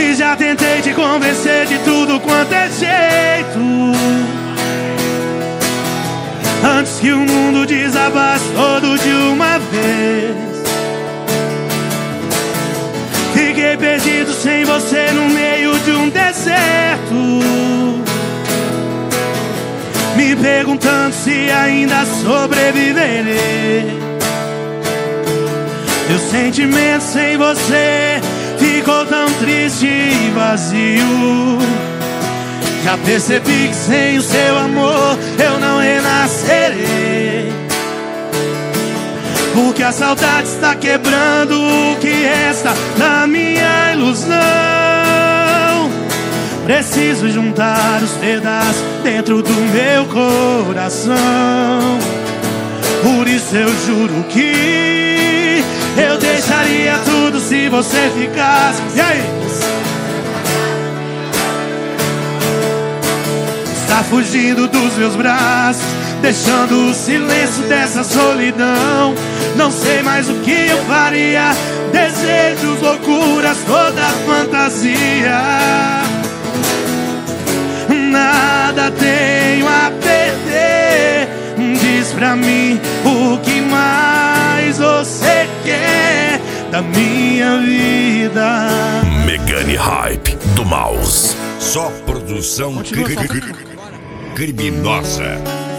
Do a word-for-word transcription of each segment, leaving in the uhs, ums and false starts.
E já tentei te convencer de tudo quanto é jeito, antes que o mundo desabasse todo de uma vez. Fiquei perdido sem você no meio de um deserto, me perguntando se ainda sobreviverei. Meu sentimento sem você ficou tão triste e vazio. Já percebi que sem o seu amor eu não renascerei, porque a saudade está quebrando o que resta da minha ilusão. Preciso juntar os pedaços dentro do meu coração. Por isso eu juro que eu deixaria tudo se você ficasse. E aí? Está fugindo dos meus braços, deixando o silêncio dessa solidão. Não sei mais o que eu faria. Desejos, loucuras, toda fantasia. Nada tenho a perder. Diz pra mim o que mais você quer da minha vida. Megane Hype do Mouse. Só produção cri cri criminosa.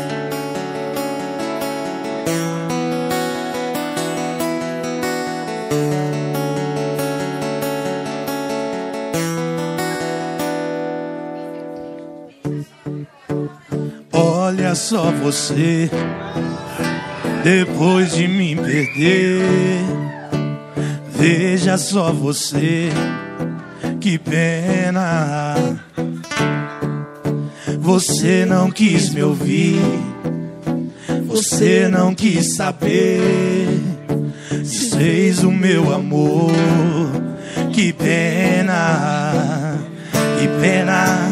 Olha só você, depois de me perder. Veja só você, que pena. Você não quis me ouvir, você não quis saber. Desfez o meu amor, que pena, que pena.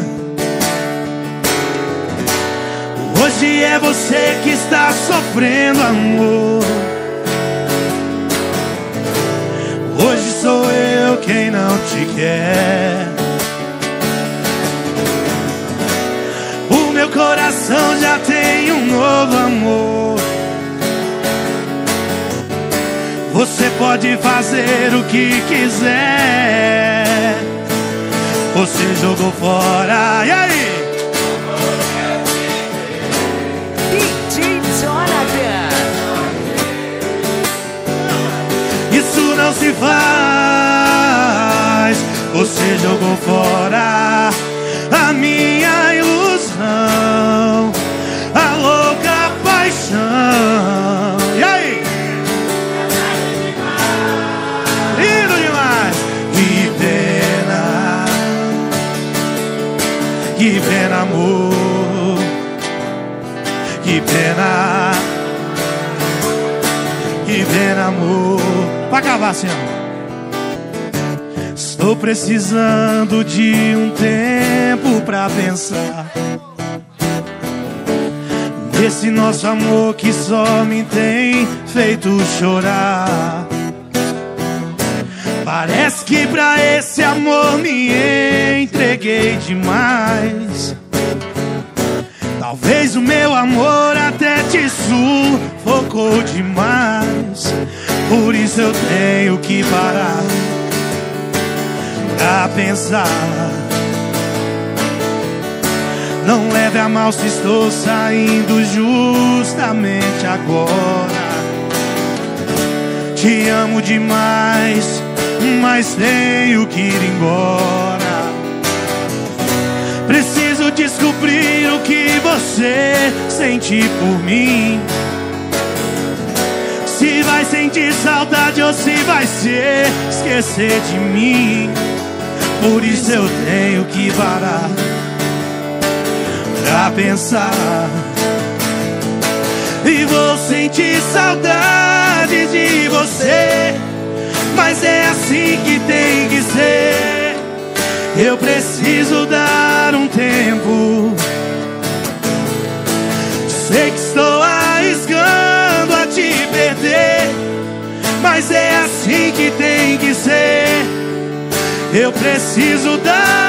Hoje é você que está sofrendo, amor. Hoje sou eu quem não te quer. O meu coração já tem um novo amor. Você pode fazer o que quiser. Você jogou fora, e aí? Isso não se faz. Você jogou fora a minha ilusão, a louca paixão. E aí? Lindo demais. Que pena, que pena, amor. Que pena, que pena, amor. Pra acabar assim, ó. Estou precisando de um tempo pra pensar nesse nosso amor que só me tem feito chorar. Parece que pra esse amor me entreguei demais. Talvez o meu amor até te sufocou demais. Por isso eu tenho que parar pra pensar. Não leve a mal se estou saindo justamente agora. Te amo demais, mas tenho que ir embora. Preciso descobrir o que você sente por mim. Se vai sentir saudade ou se vai se esquecer de mim. Por isso eu tenho que parar pra pensar. E vou sentir saudade de você, mas é assim que tem que ser. Eu preciso dar um tempo. Sei que estou arriscando a te perder, mas é assim que tem que ser. Eu preciso da